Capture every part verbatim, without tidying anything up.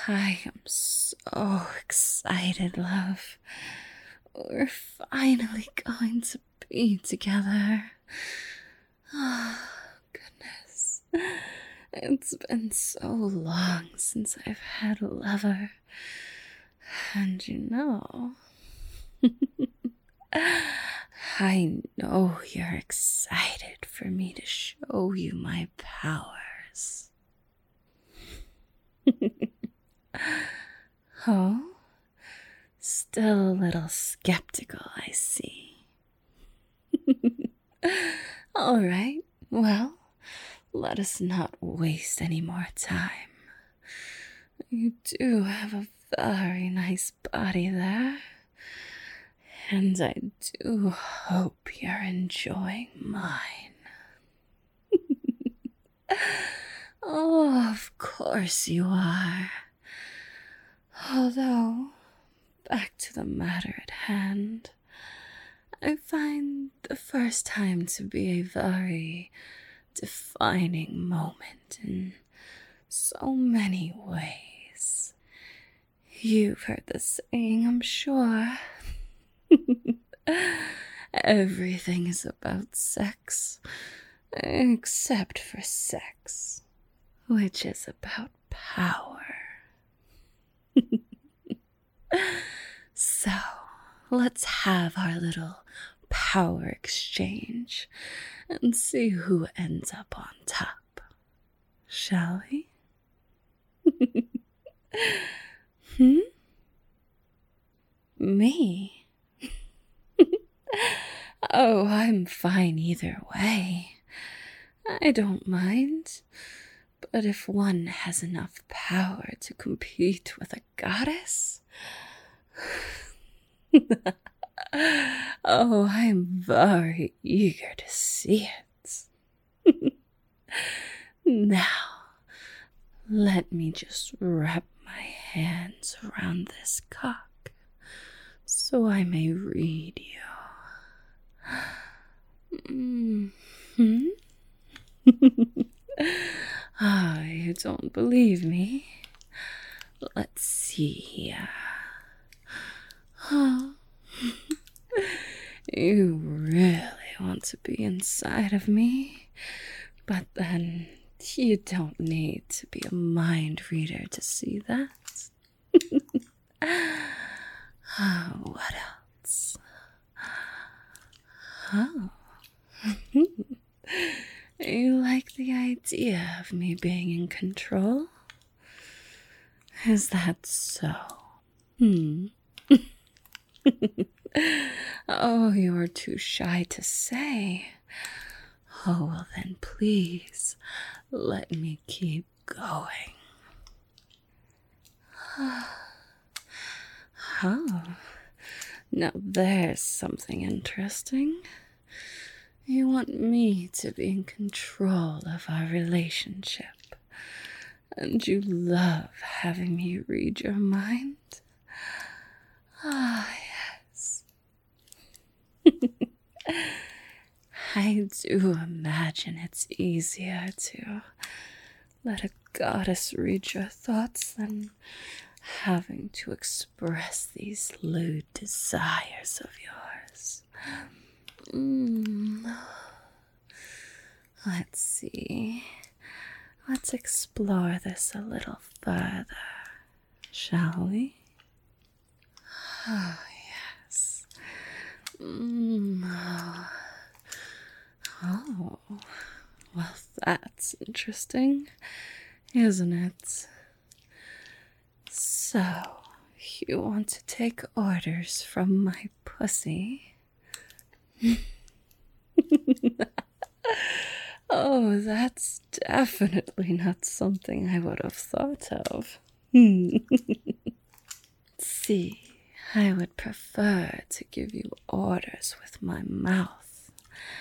I am so excited, love. We're finally going to be together. Oh, goodness. It's been so long since I've had a lover. And you know, I know you're excited for me to show you my powers. Oh? Still a little skeptical, I see. All right, well, let us not waste any more time. You do have a very nice body there, and I do hope you're enjoying mine. Oh, of course you are. Although, back to the matter at hand, I find the first time to be a very defining moment in so many ways. You've heard the saying, I'm sure. Everything is about sex, except for sex, which is about power. So, let's have our little power exchange and see who ends up on top, shall we? Hmm? Me? Oh, I'm fine either way. I don't mind. But if one has enough power to compete with a goddess... Oh, I'm very eager to see it. Now, let me just wrap my hands around this cock so I may read you. Mm-hmm. Ah, you don't believe me? Let's see here. Oh, you really want to be inside of me, but then you don't need to be a mind reader to see that. Oh, what else? Oh. You like the idea of me being in control? Is that so? Hmm. Oh, you're too shy to say. Oh, well then please, let me keep going. Oh, now there's something interesting. You want me to be in control of our relationship, and you love having me read your mind? Ah, yes. I do imagine it's easier to let a goddess read your thoughts than having to express these lewd desires of yours. Mm. Let's see. Let's explore this a little further, shall we? Oh, yes. Mm. Oh, well, that's interesting, isn't it? So, you want to take orders from my pussy? Oh, that's definitely not something I would have thought of. See, I would prefer to give you orders with my mouth.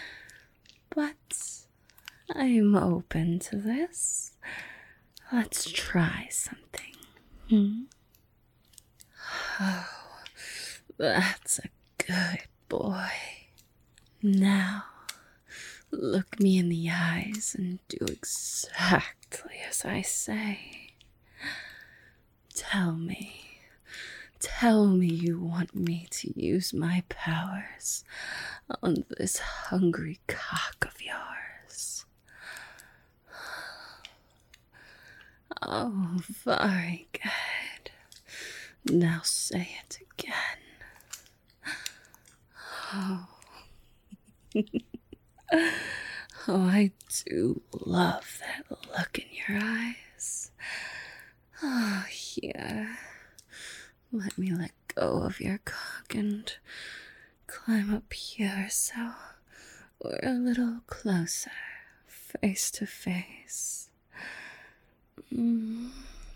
But I'm open to this. Let's try something. Hmm? Oh, that's a good boy. Now, look me in the eyes and do exactly as I say. Tell me. Tell me you want me to use my powers on this hungry cock of yours. Oh, very good. Now say it again. Oh. Oh, I do love that look in your eyes. Oh, here. Let me let go of your cock and climb up here so we're a little closer, face to face. Mm.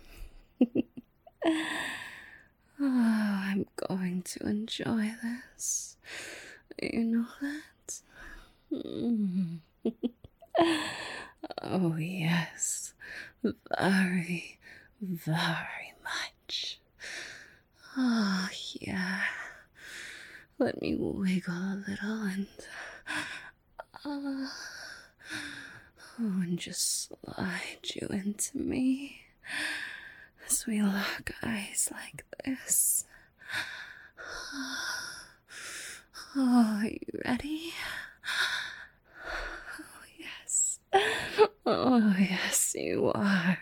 Oh, I'm going to enjoy this. You know that? Mm. Oh, yes. Very, very much. Oh, yeah. Let me wiggle a little and... Uh, oh, and just slide you into me as we lock eyes like this. Oh, are you ready? Oh, yes. Oh, yes, you are.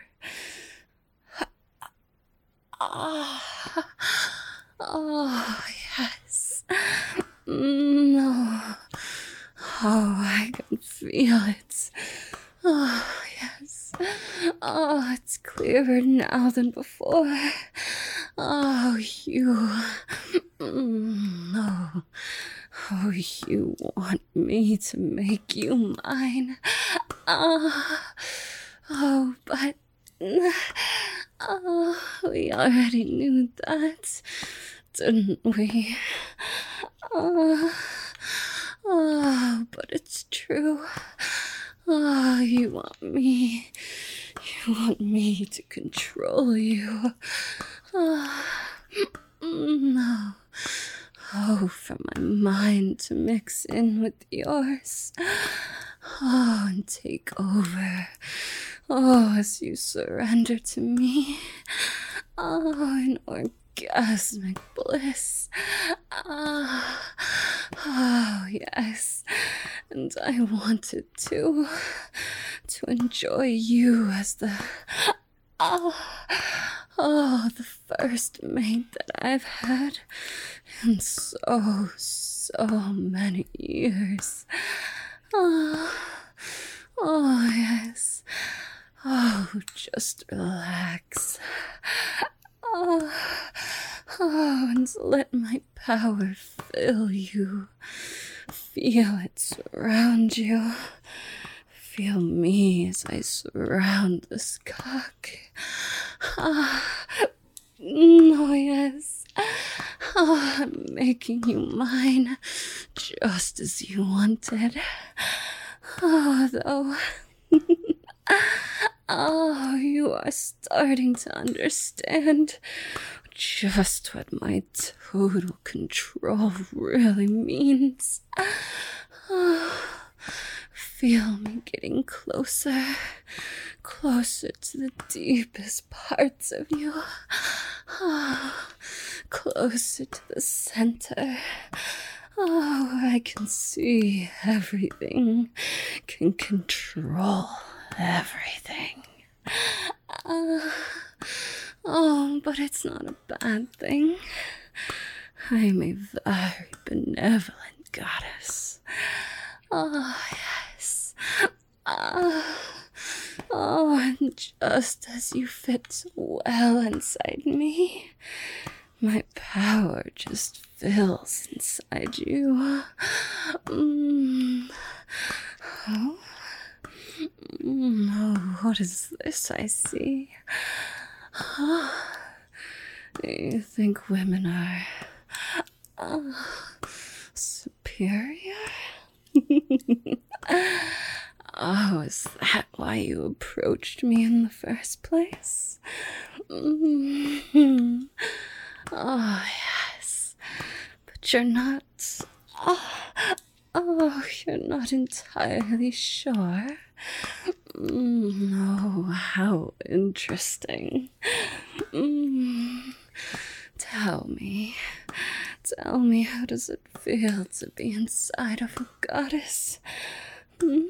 Ah. Oh, yes. No. Oh, I can feel it. Oh, yes. Oh, it's clearer now than before. Oh, you. No. Oh, you want me to make you mine. Oh, oh, but... Oh, we already knew that, didn't we? Oh, oh, but it's true. Oh, you want me. You want me to control you. Oh, no. Oh, for my mind to mix in with yours. Oh, and take over. Oh, as you surrender to me. Oh, in orgasmic bliss. Ah, oh, yes. And I wanted to, to enjoy you as the, oh, oh, the first mate that I've had in so, so many years. Oh, oh, yes. Oh, just relax. Oh, oh, and let my power fill you. Feel it surround you. Feel me as I surround this cock. Ah, oh, yes. Oh, I'm making you mine, just as you wanted. Oh, though. Oh, you are starting to understand just what my total control really means. Oh, feel me getting closer, closer to the deepest parts of you. Oh, closer to the center. Oh, I can see everything, can control everything. Uh, oh, but it's not a bad thing. I'm a very benevolent goddess. Oh, yes. Uh, oh, and just as you fit so well inside me, my power just fills inside you. Mm. Oh. No, what is this I see? Oh, you think women are uh, superior? Oh, is that why you approached me in the first place? Mm-hmm. Oh, yes. But you're not... Oh, oh, you're not entirely sure. Mm, oh, how interesting. Mm. Tell me, tell me, how does it feel to be inside of a goddess? Mm.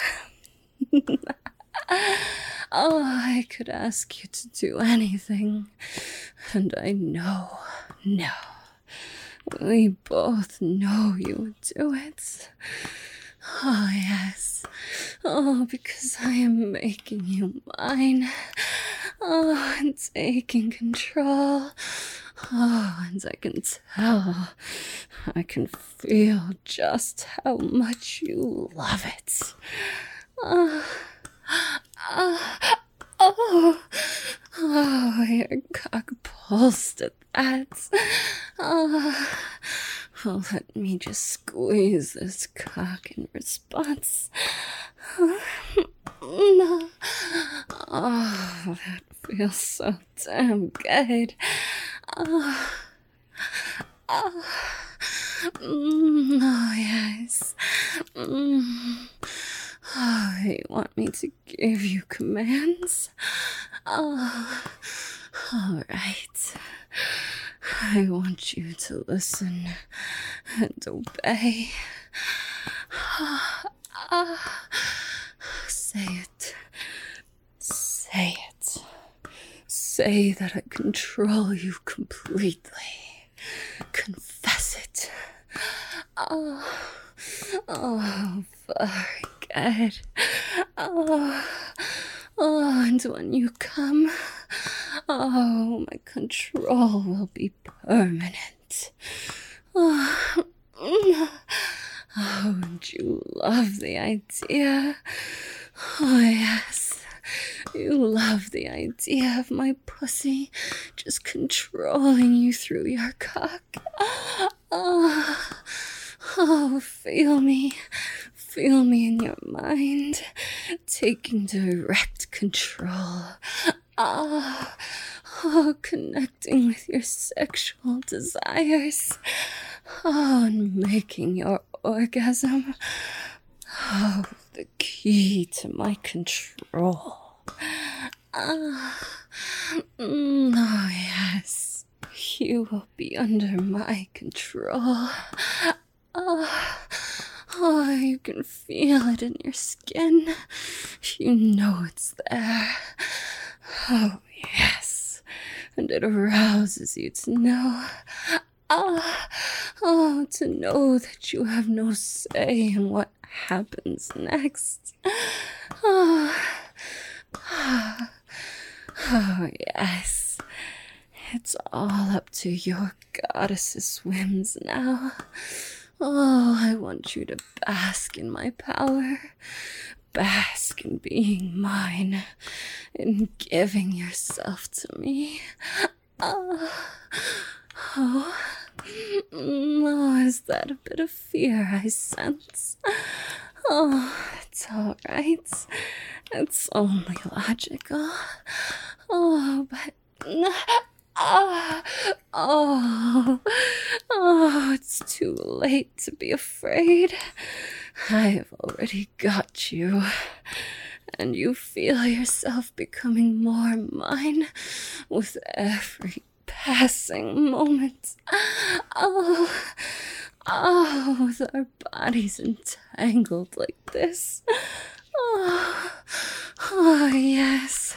Oh, I could ask you to do anything, and I know, no, we both know you would do it. Oh, yes. Oh, because I am making you mine. Oh, and taking control. Oh, and I can tell, I can feel just how much you love it. Oh, oh, oh, oh, your cock pulsed at that. Oh, well, let me just squeeze this cock in response. No. Oh, that feels so damn good. Oh, oh, mm, oh yes. Mm. Oh, you want me to give you commands? Oh, all right. I want you to listen and obey. Say it. Say it. Say that I control you completely. Confess it. Oh, oh, very good. Oh, oh, and when you come, oh, my control will be permanent. Oh, oh, and you love the idea. Oh, yes. You love the idea of my pussy just controlling you through your cock. Oh, oh, feel me. Feel me in your mind, taking direct control. Ah, oh, connecting with your sexual desires. Oh, and making your orgasm, oh, the key to my control. Ah, mm, oh yes, you will be under my control. Oh, oh, you can feel it in your skin. You know it's there. Oh, yes, and it arouses you to know. Ah, oh, to know that you have no say in what happens next. Oh, oh, oh yes. It's all up to your goddess's whims now. Oh, I want you to bask in my power. Bask in being mine. In giving yourself to me. Oh, oh. Oh, is that a bit of fear I sense? Oh, it's all right. It's only logical. Oh, but... Oh, oh, oh, it's too late to be afraid. I have already got you. And you feel yourself becoming more mine with every passing moment. Oh, oh, with our bodies entangled like this. Oh, oh yes.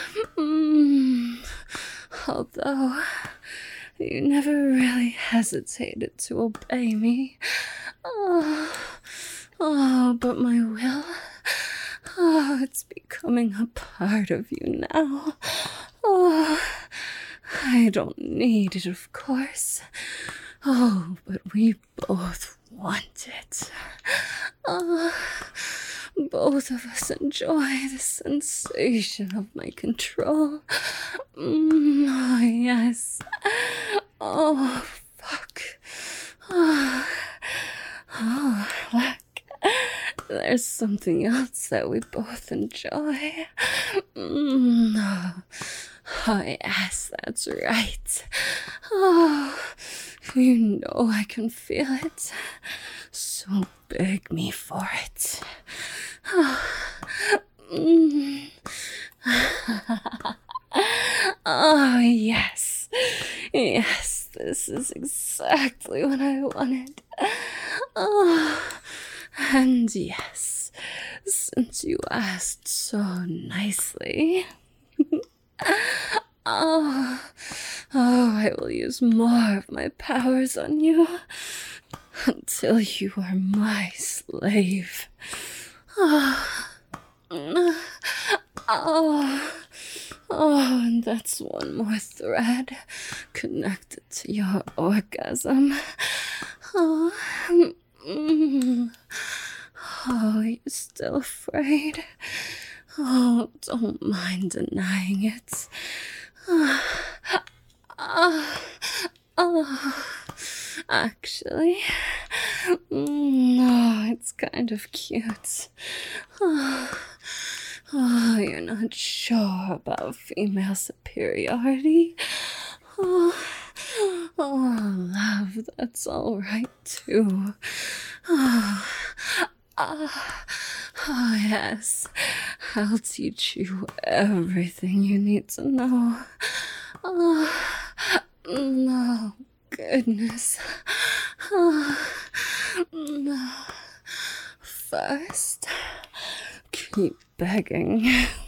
Mm. Although you never really hesitated to obey me. Oh, oh, but my will, oh, it's becoming a part of you now. Oh, I don't need it, of course. Oh, but we both want it. Oh, both of us enjoy the sensation of my control. Mm, oh, yes. Oh, fuck. Oh, oh, look. There's something else that we both enjoy. Mm, oh, oh, yes, that's right. Oh, you know I can feel it. So beg me for it. Oh, Mm. Oh, yes. Yes, this is exactly what I wanted. Oh, and yes, since you asked so nicely. Oh, oh, I will use more of my powers on you until you are my slave. Oh, oh, oh, and that's one more thread connected to your orgasm. Oh, mm, oh, you're still afraid? Oh, don't mind denying it. Oh, oh, oh. Actually, no, it's kind of cute. Oh, oh, you're not sure about female superiority. Oh, oh, love, that's all right too. Oh, ah, oh, yes, I'll teach you everything you need to know. Oh, no. Goodness. Oh, no. First, keep begging.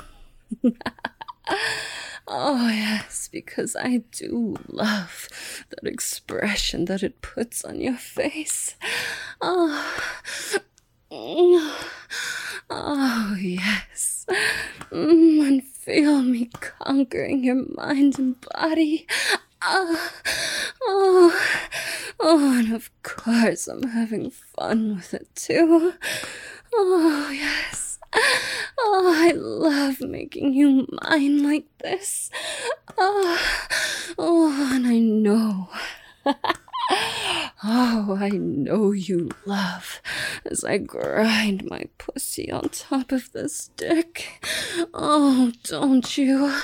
Oh, yes, because I do love that expression that it puts on your face. Oh, oh yes. Mm, and feel me conquering your mind and body. Oh, oh, oh, and of course I'm having fun with it too. Oh, yes. Oh, I love making you mine like this. Oh, oh, and I know. Oh, I know you love as I grind my pussy on top of this dick. Oh, don't you?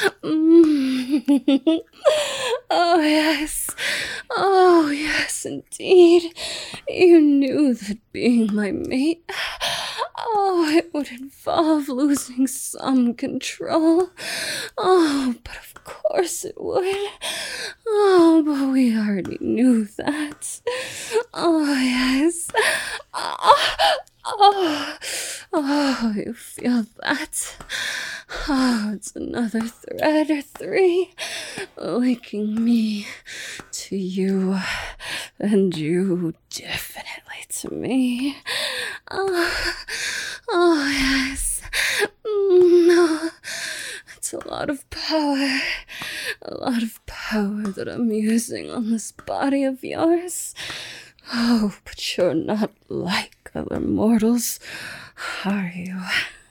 Mm. Oh, yes. Oh, yes, indeed. You knew that being my mate, oh, it would involve losing some control. Oh, but of course it would. Oh, but we already knew that. Oh, yes. Oh, oh, oh, you feel that? Oh, it's another thread or three linking me to you and you definitely to me. Oh, oh yes. No, it's a lot of power. A lot of power that I'm using on this body of yours. Oh, but you're not like other mortals, are you?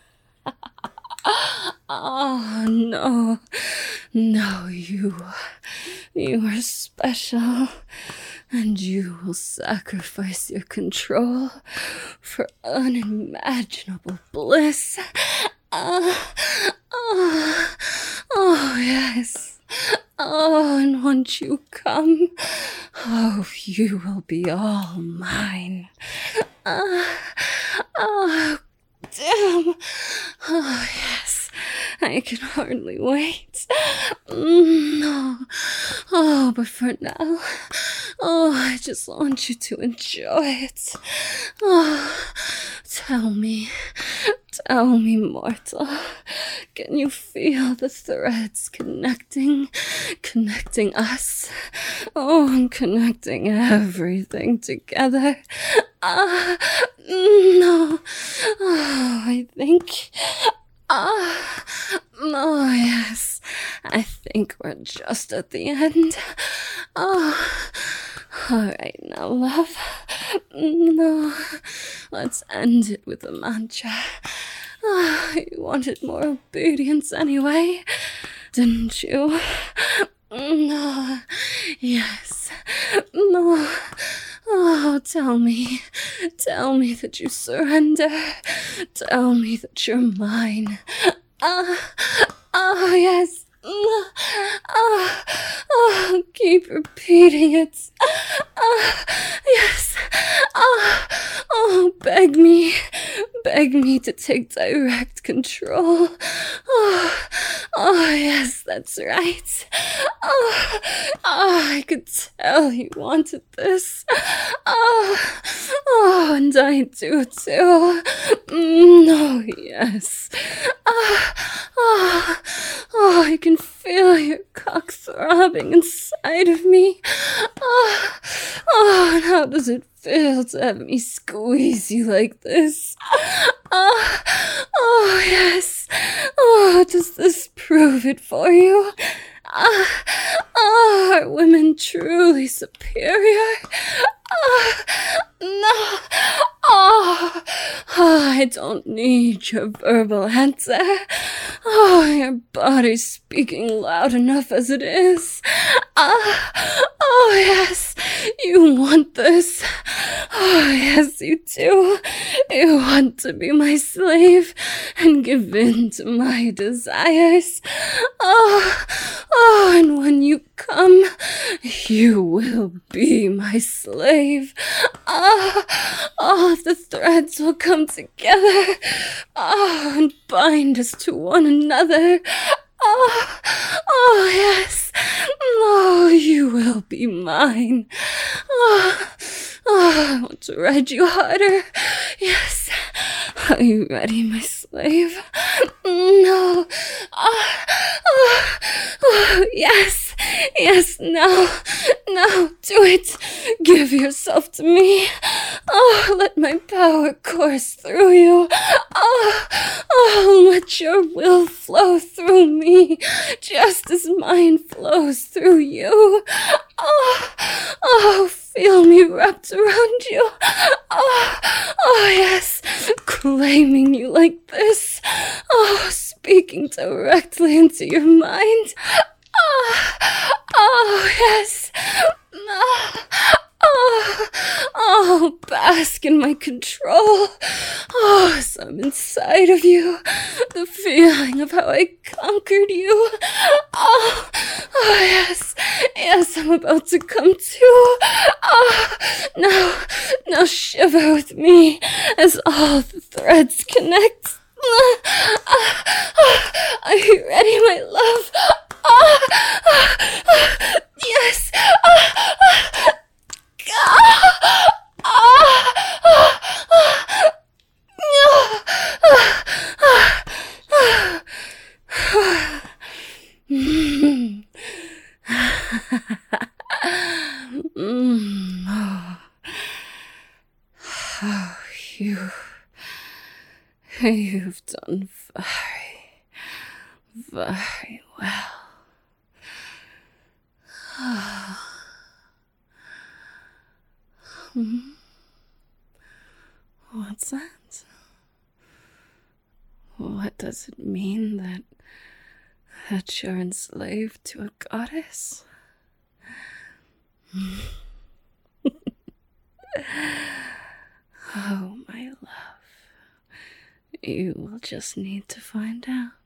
Oh, no. No, you. You are special. And you will sacrifice your control for unimaginable bliss. Oh, oh, oh, yes. Oh, and once you come, oh, you will be all mine. Oh, oh, damn. Oh, yes. I can hardly wait. Mm, no. Oh, but for now, oh, I just want you to enjoy it. Oh, tell me, tell me, mortal, can you feel the threads connecting, connecting us? Oh, and connecting everything together. Ah, uh, no. Oh, I think. Ah, oh, yes. I think we're just at the end. Oh, all right now, love. No, let's end it with a mantra. Oh, you wanted more obedience anyway, didn't you? No, yes, no. Oh, tell me, tell me that you surrender. Tell me that you're mine. Ah, uh, oh, yes. Ah, oh, keep repeating it. Ah, yes. Ah, oh, beg me, beg me to take direct control. Oh, oh, yes, that's right. Oh, oh, I could tell you wanted this. Oh, oh, and I do too. Mm, oh, yes. Ah, oh, oh, I can feel your cock throbbing inside of me. Oh, oh, and how does it feel to have me squeeze you like this? Oh, oh, yes. Oh, does this prove it for you? Ah, oh, are women truly superior? Oh, no. Oh, oh, I don't need your verbal answer. Oh, your body's speaking loud enough as it is. Ah, oh, yes, you want this. Oh, yes, you do. You want to be my slave and give in to my desires. Oh, oh, and when you come, you will be my slave. Ah, all of the threads will come together. Oh, and bind us to one another. Oh, oh, yes. Oh, you will be mine. Oh, oh, I want to ride you harder. Yes. Are you ready, my slave? No. Oh, oh, oh, yes. Yes, now. Now, do it. Give yourself to me. Oh, let my power course through you. Oh, oh, let your will flow through me, just as mine flows through you. Oh, oh, feel me wrapped around you. Oh, oh, yes, claiming you like this. Oh, speaking directly into your mind. Oh, oh, yes. Oh, oh, oh, bask in my control. Oh, as I'm inside of you, the feeling of how I conquered you. Oh, oh, yes, yes, I'm about to come to. Oh, now, now shiver with me as all the threads connect. Are you ready, my love? Oh, oh, oh, yes. Oh, oh, oh, oh, oh, no. Oh, oh, oh, oh. Mm. Mm. Oh. Oh, you, you've done very, very well. Oh. Hmm? What's that? What does it mean that, that you're enslaved to a goddess? Oh, my love, you will just need to find out.